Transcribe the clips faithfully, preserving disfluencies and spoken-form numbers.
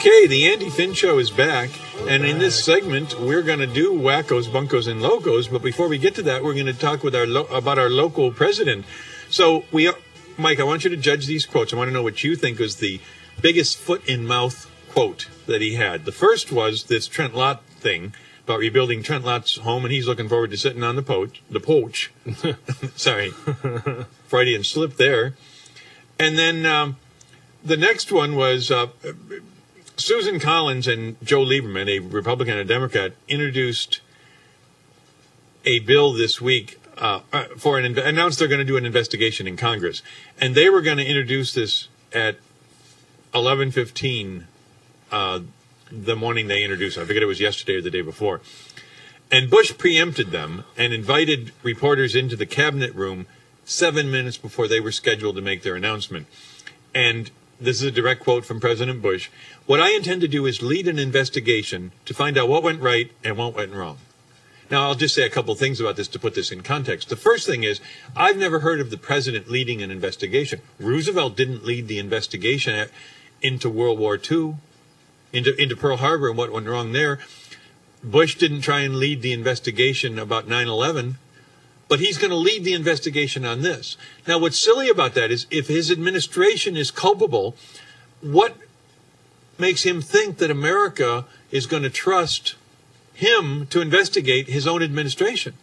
Okay, the Andy Finn Show is back, and in this segment, we're going to do wackos, bunkos, and locos. But before we get to that, we're going to talk with our lo- about our local president. So, we, are, Mike, I want you to judge these quotes. I want to know what you think was the biggest foot-in-mouth quote that he had. The first was this Trent Lott thing about rebuilding Trent Lott's home, and he's looking forward to sitting on the poach. The poach. Sorry, Freudian slip there. And then um, the next one was uh, Susan Collins and Joe Lieberman, a Republican and a Democrat, introduced a bill this week uh, for an announced they're going to do an investigation in Congress, and they were going to introduce this at eleven fifteen uh, the morning they introduced it. I forget it was yesterday or the day before. And Bush preempted them and invited reporters into the cabinet room seven minutes before they were scheduled to make their announcement. And this is a direct quote from President Bush. What I intend to do is lead an investigation to find out what went right and what went wrong. Now, I'll just say a couple things about this to put this in context. The first thing is, I've never heard of the president leading an investigation. Roosevelt didn't lead the investigation at, into World War Two, into, into Pearl Harbor and what went wrong there. Bush didn't try and lead the investigation about nine eleven. But he's going to lead the investigation on this. Now, what's silly about that is if his administration is culpable, what makes him think that America is going to trust him to investigate his own administration?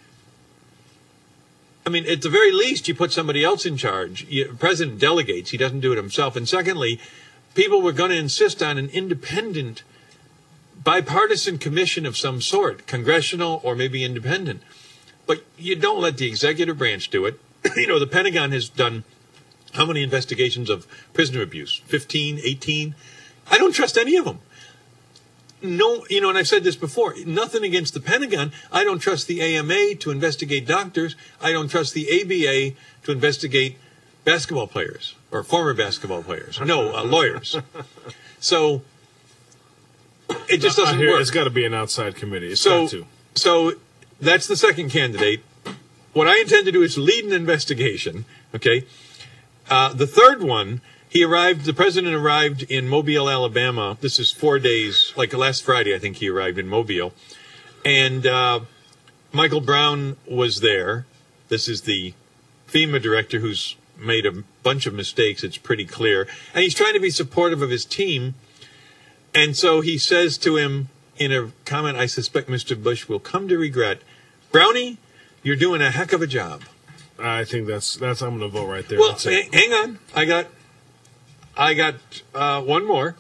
I mean, at the very least, you put somebody else in charge. You, the president delegates. He doesn't do it himself. And secondly, people were going to insist on an independent, bipartisan commission of some sort, congressional or maybe independent. But you don't let the executive branch do it. You know, the Pentagon has done how many investigations of prisoner abuse? fifteen, eighteen? I don't trust any of them. No, you know, and I've said this before, nothing against the Pentagon. I don't trust the A M A to investigate doctors. I don't trust the A B A to investigate basketball players or former basketball players. No, uh, lawyers. So it just doesn't work. It's got to be an outside committee. It's so, got to. So that's the second candidate. What I intend to do is lead an investigation, okay? Uh, the third one, he arrived, the president arrived in Mobile, Alabama. This is four days, like last Friday, I think he arrived in Mobile. And uh, Michael Brown was there. This is the FEMA director who's made a bunch of mistakes, it's pretty clear. And he's trying to be supportive of his team. And so he says to him in a comment I suspect Mister Bush will come to regret, Brownie, you're doing a heck of a job. I think that's, that's I'm going to vote right there. Well, h- hang on. I got, I got uh, one more.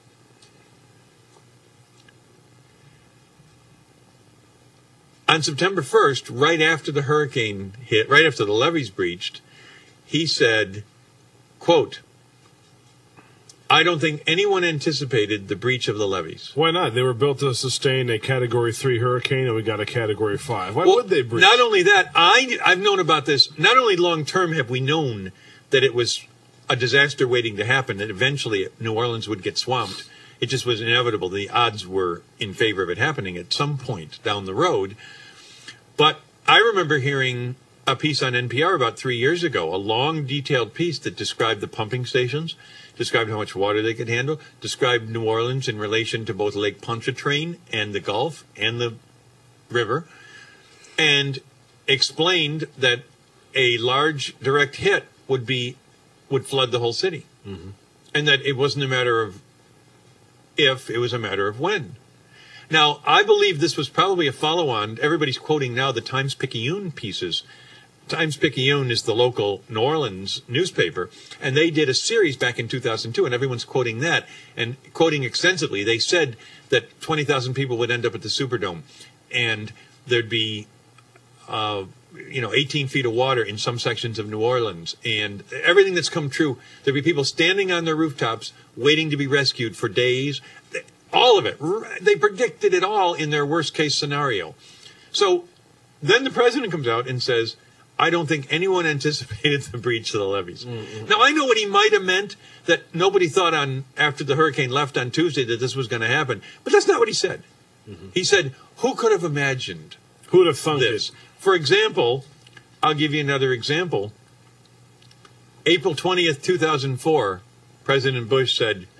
On September first, right after the hurricane hit, right after the levees breached, he said, quote, I don't think anyone anticipated the breach of the levees. Why not? They were built to sustain a Category three hurricane, and we got a Category five. Why well, would they breach? Not only that, I, I've known about this. Not only long-term have we known that it was a disaster waiting to happen, that eventually New Orleans would get swamped. It just was inevitable. The odds were in favor of it happening at some point down the road. But I remember hearing a piece on N P R about three years ago, a long, detailed piece that described the pumping stations, described how much water they could handle, described New Orleans in relation to both Lake Pontchartrain and the Gulf and the river, and explained that a large direct hit would be would flood the whole city, mm-hmm. and that it wasn't a matter of if, it was a matter of when. Now, I believe this was probably a follow-on. Everybody's quoting now the Times-Picayune pieces. Times-Picayune is the local New Orleans newspaper, and they did a series back in two thousand two, and everyone's quoting that, and quoting extensively. They said that twenty thousand people would end up at the Superdome, and there'd be, uh, you know, eighteen feet of water in some sections of New Orleans, and everything that's come true. There'd be people standing on their rooftops waiting to be rescued for days. All of it. They predicted it all in their worst-case scenario. So then the president comes out and says, I don't think anyone anticipated the breach of the levees. Mm-hmm. Now, I know what he might have meant, that nobody thought on after the hurricane left on Tuesday that this was going to happen. But that's not what he said. Mm-hmm. He said, who could have imagined Who would have thunk this? it? For example, I'll give you another example. April twentieth, two thousand four, President Bush said,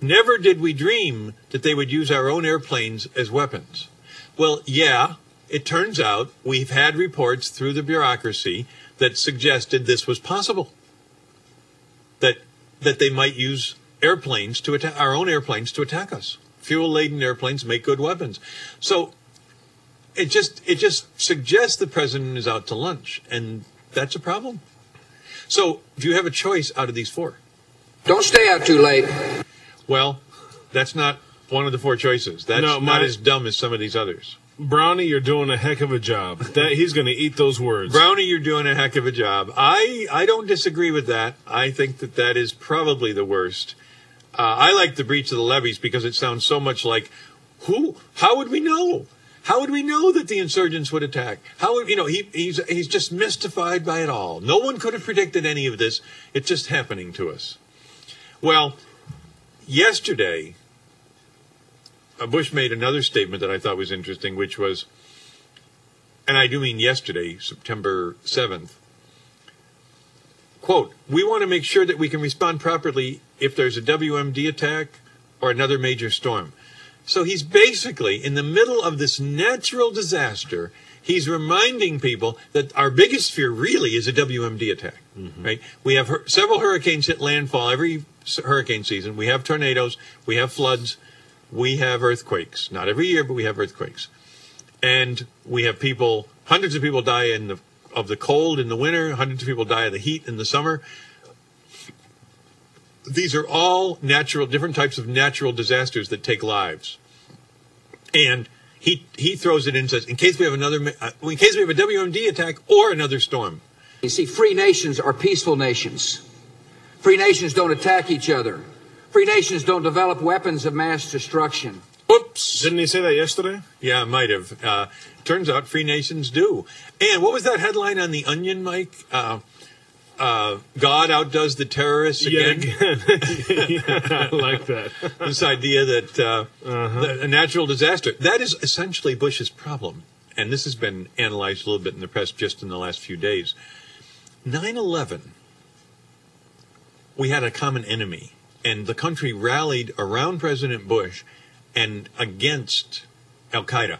Never did we dream that they would use our own airplanes as weapons. Well, yeah, it turns out we've had reports through the bureaucracy that suggested this was possible. That that they might use airplanes to attack our own airplanes to attack us. Fuel-laden airplanes make good weapons. So it just it just suggests the president is out to lunch, and that's a problem. So do you have a choice out of these four? Don't stay out too late. Well, that's not one of the four choices. That's No, not my- as dumb as some of these others. Brownie, you're doing a heck of a job. That he's going to eat those words. Brownie, you're doing a heck of a job. I, I don't disagree with that. I think that that is probably the worst. Uh, I like the breach of the levees because it sounds so much like, who? How would we know? How would we know that the insurgents would attack? How would, you know, he, he's, he's just mystified by it all. No one could have predicted any of this. It's just happening to us. Well, yesterday, uh, Bush made another statement that I thought was interesting, which was, and I do mean yesterday, September seventh, quote, we want to make sure that we can respond properly if there's a W M D attack or another major storm. So he's basically, in the middle of this natural disaster, he's reminding people that our biggest fear really is a W M D attack, mm-hmm. right? We have hur- several hurricanes hit landfall every s- hurricane season. We have tornadoes. We have floods. We have earthquakes. Not every year, but we have earthquakes. And we have people, hundreds of people die in the, of the cold in the winter. Hundreds of people die of the heat in the summer. These are all natural, different types of natural disasters that take lives. And he he throws it in and says, in case we have another, uh, in case we have a W M D attack or another storm. You see, free nations are peaceful nations. Free nations don't attack each other. Free nations don't develop weapons of mass destruction. Oops. Didn't he say that yesterday? Yeah, I might have. Uh, turns out free nations do. And what was that headline on The Onion, Mike? Uh, uh, God outdoes the terrorists again. Yeah, again. Yeah, I like that. This idea that uh, Uh-huh. the, a natural disaster, that is essentially Bush's problem. And this has been analyzed a little bit in the press just in the last few days. nine eleven, we had a common enemy. And the country rallied around President Bush and against Al-Qaeda,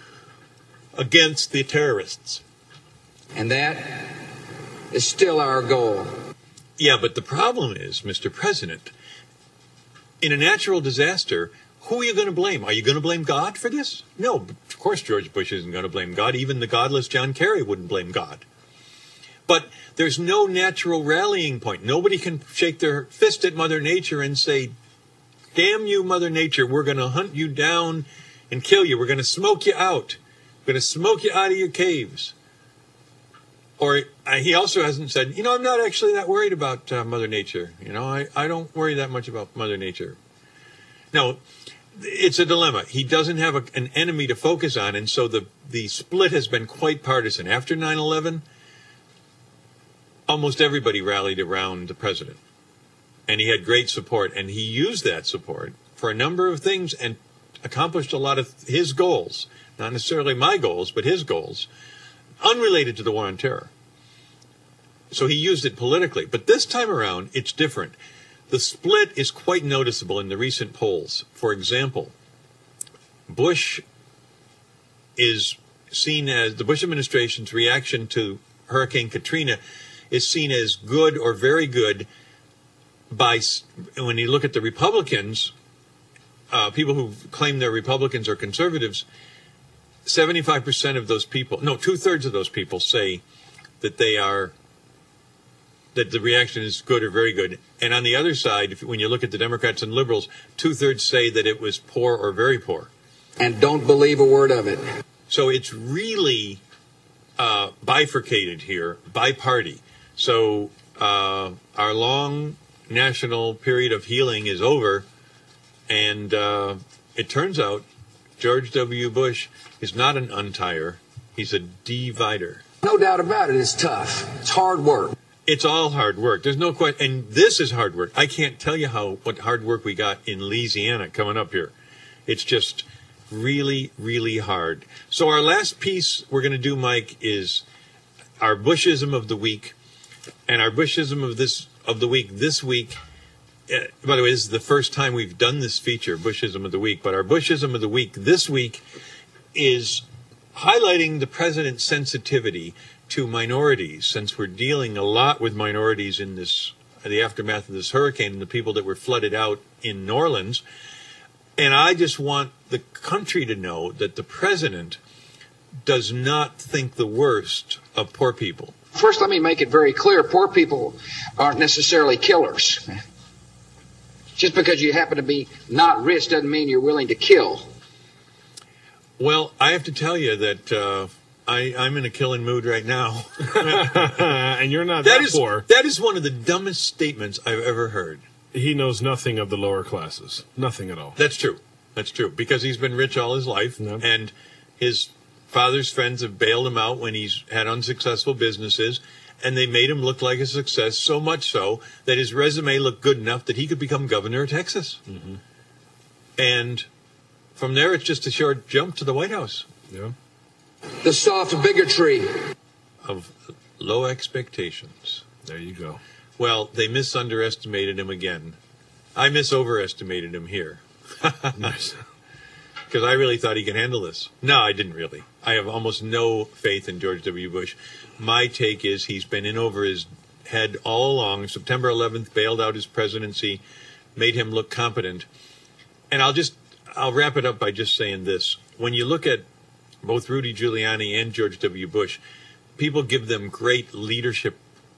against the terrorists. And that is still our goal. Yeah, but the problem is, Mister President, in a natural disaster, who are you going to blame? Are you going to blame God for this? No, of course George Bush isn't going to blame God. Even the godless John Kerry wouldn't blame God. But there's no natural rallying point. Nobody can shake their fist at Mother Nature and say, damn you, Mother Nature, we're going to hunt you down and kill you. We're going to smoke you out. We're going to smoke you out of your caves. Or uh, he also hasn't said, you know, I'm not actually that worried about uh, Mother Nature. You know, I, I don't worry that much about Mother Nature. No, it's a dilemma. He doesn't have a, an enemy to focus on, and so the, the split has been quite partisan. After nine eleven, almost everybody rallied around the president. And he had great support, and he used that support for a number of things and accomplished a lot of his goals. Not necessarily my goals, but his goals, unrelated to the war on terror. So he used it politically. But this time around, it's different. The split is quite noticeable in the recent polls. For example, Bush is seen as, the Bush administration's reaction to Hurricane Katrina is seen as good or very good by, when you look at the Republicans, uh, people who claim they're Republicans or conservatives, seventy-five percent of those people, no, two-thirds of those people say that they are, that the reaction is good or very good. And on the other side, if, when you look at the Democrats and liberals, two-thirds say that it was poor or very poor. And don't believe a word of it. So it's really uh, bifurcated here by party. So uh, our long national period of healing is over, and uh, it turns out George W. Bush is not an untire. He's a divider. No doubt about it. It's tough. It's hard work. It's all hard work. There's no question. And this is hard work. I can't tell you how what hard work we got in Louisiana coming up here. It's just really, really hard. So our last piece we're going to do, Mike, is our Bushism of the week. And our Bushism of this of the week this week uh, by the way, this is the first time we've done this feature, Bushism of the Week. But our Bushism of the Week this week is highlighting the president's sensitivity to minorities, since we're dealing a lot with minorities in this, the aftermath of this hurricane and the people that were flooded out in New Orleans. And I just want the country to know that the president does not think the worst of poor people. First, let me make it very clear, poor people aren't necessarily killers. Just because you happen to be not rich doesn't mean you're willing to kill. Well, I have to tell you that uh, I, I'm in a killing mood right now. And you're not that that is, poor. That is one of the dumbest statements I've ever heard. He knows nothing of the lower classes. Nothing at all. That's true. That's true. Because he's been rich all his life, Yep. and his father's friends have bailed him out when he's had unsuccessful businesses, and they made him look like a success, so much so that his resume looked good enough that he could become governor of Texas. Mm-hmm. And from there, it's just a short jump to the White House. Yeah. The soft bigotry Of low expectations. There you go. Well, they misunderestimated him again. I misoverestimated him here. Nice. Because I really thought he could handle this. No, I didn't really. I have almost no faith in George W. Bush. My take is he's been in over his head all along. September eleventh bailed out his presidency, made him look competent. And I'll just, I'll wrap it up by just saying this. When you look at both Rudy Giuliani and George W. Bush, people give them great leadership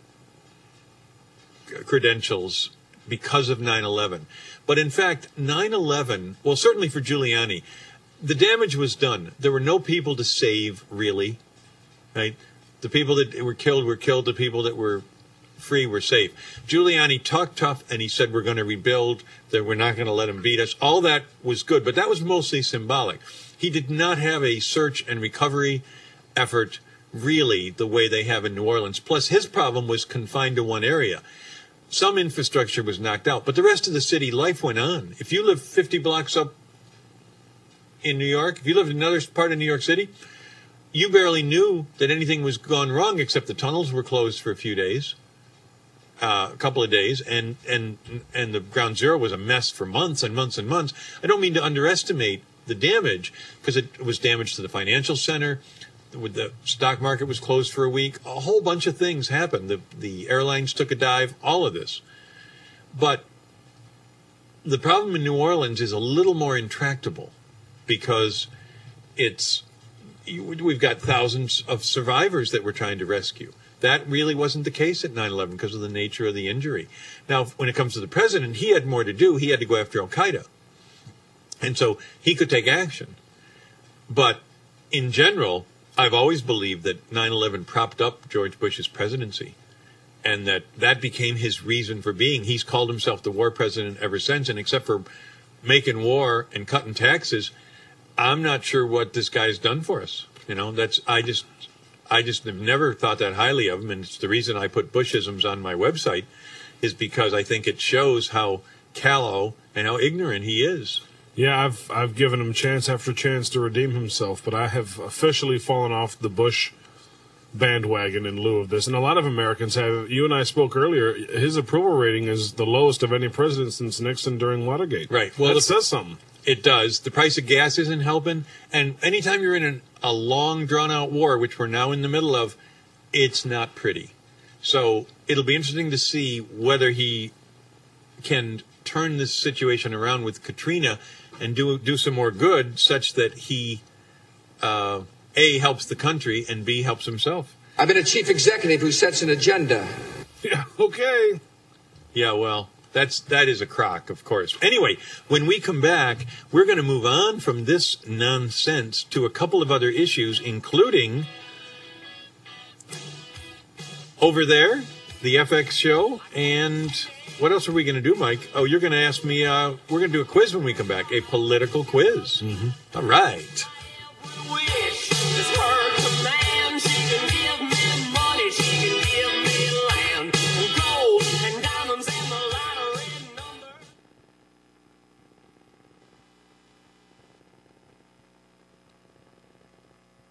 credentials because of nine eleven. But in fact, nine eleven, well, certainly for Giuliani, the damage was done. There were no people to save, really, right? The people that were killed were killed. The people that were free were safe. Giuliani talked tough, and he said, we're going to rebuild, that we're not going to let them beat us. All that was good, but that was mostly symbolic. He did not have a search and recovery effort, really, the way they have in New Orleans. Plus, his problem was confined to one area. Some infrastructure was knocked out, but the rest of the city, life went on. If you live fifty blocks up in New York, if you lived in another part of New York City, you barely knew that anything was gone wrong, except the tunnels were closed for a few days, uh, a couple of days, and, and, and the ground zero was a mess for months and months and months. I don't mean to underestimate the damage, because it was damage to the financial center. The stock market was closed for a week. A whole bunch of things happened. The, the airlines took a dive, all of this. But the problem in New Orleans is a little more intractable because it's, we've got thousands of survivors that we're trying to rescue. That really wasn't the case at nine eleven because of the nature of the injury. Now, when it comes to the president, he had more to do. He had to go after Al-Qaeda. And so he could take action. But in general, I've always believed that nine eleven propped up George Bush's presidency, and that that became his reason for being. He's called himself the war president ever since, and except for making war and cutting taxes, I'm not sure what this guy's done for us. You know, that's I just I just have never thought that highly of him, and it's the reason I put Bushisms on my website, is because I think it shows how callow and how ignorant he is. Yeah, I've I've given him chance after chance to redeem himself, but I have officially fallen off the Bush bandwagon in lieu of this. And a lot of Americans have. You and I spoke earlier. His approval rating is the lowest of any president since Nixon during Watergate. Right. Well, that the, says something. It does. The price of gas isn't helping. And anytime you're in an, a long, drawn-out war, which we're now in the middle of, it's not pretty. So it'll be interesting to see whether he can turn this situation around with Katrina and do do some more good, such that he, uh, A, helps the country, and B, helps himself. I've been a chief executive who sets an agenda. Yeah, okay. Yeah, well, that's that is a crock, of course. Anyway, when we come back, we're going to move on from this nonsense to a couple of other issues, including over there, the F X show, and what else are we going to do, Mike? Oh, you're going to ask me, uh, we're going to do a quiz when we come back, a political quiz. Mm-hmm. All right.